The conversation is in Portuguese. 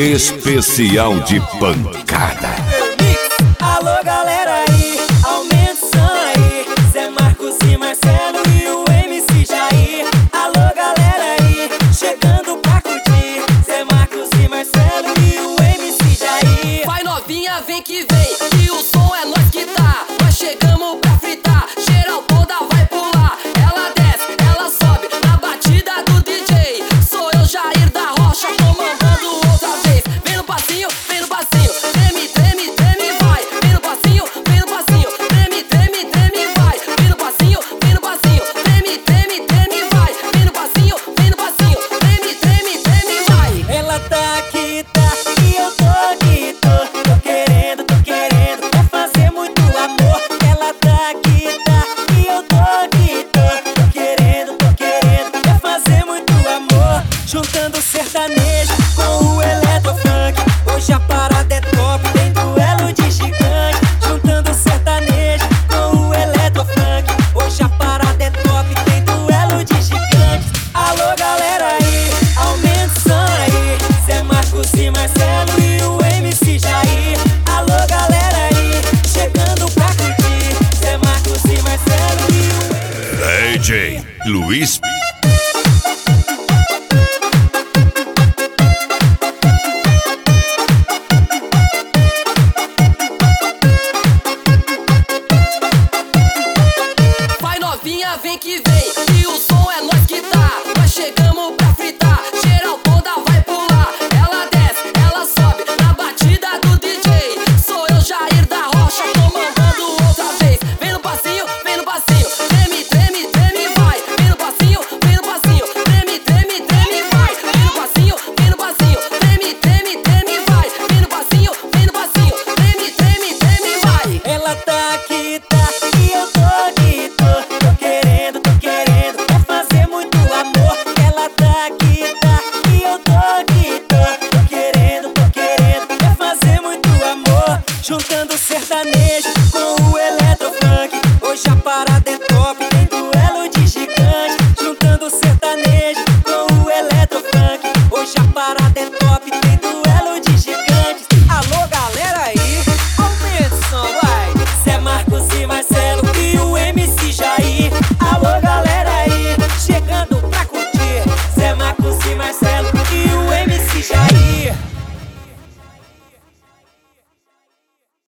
especial de pancada. Alô galera aí, aumenta o som aí. Zé Marcos e Marcelo e o MC Jair. Alô galera aí, chegando pra curtir. Zé Marcos e Marcelo e o MC Jair. Vai novinha, vem que vem, que o som é nós que tá. Nós chegamos pra fritar, geral toda vai pular. Ela desce, ela sobe, na batida do DJ. Sou eu, Jair da Rocha, comandando outra vez. Vem no passinho, treme, treme, treme, vai. Vem no passinho, treme, treme, treme, vai. Vem no passinho, treme, treme, treme, vai. Vem no passinho, treme, treme, treme, vai. Ela tá aqui, tá, e eu tô aqui, tô querendo, quer fazer muito amor. Ela tá aqui, tá, e eu tô aqui, tô querendo, quer fazer muito amor. Juntando sertanejo com o eletrofunk, hoje a parada é top, tem duelo de gigante. Juntando sertanejo com o eletrofunk, hoje a parada é top, tem duelo de gigante. Alô galera aí, aumenta o som aí. Zé Marcos e Marcelo e o MC Jair. Alô galera aí, chegando pra curtir. Zé Marcos e Marcelo e o DJ Luiz. Vai novinha, vem que vem, que o som é nós que tá. Nós chegamos pra fritar, geral toda vai pular. Ela desce, ela sobe, na batida do DJ. Sou eu, Jair da Rocha, comandando outra vez. Vem no passinho, treme, treme, treme, vai. Vem no passinho, treme, treme, treme, vai. Vem no passinho, treme, treme, treme, vai. Vem no passinho, treme, treme, treme, vai. ela tá aqui, tá, e eu tô aqui, tô querendo, quer fazer muito amor. Ela tá aqui, tá, e eu tô aqui, tô querendo, quer fazer muito amor. Juntando sertanejo com o eletrofunk, hoje a parada é top, tem duelo de gigante. Juntando sertanejo com o eletrofunk, hoje a parada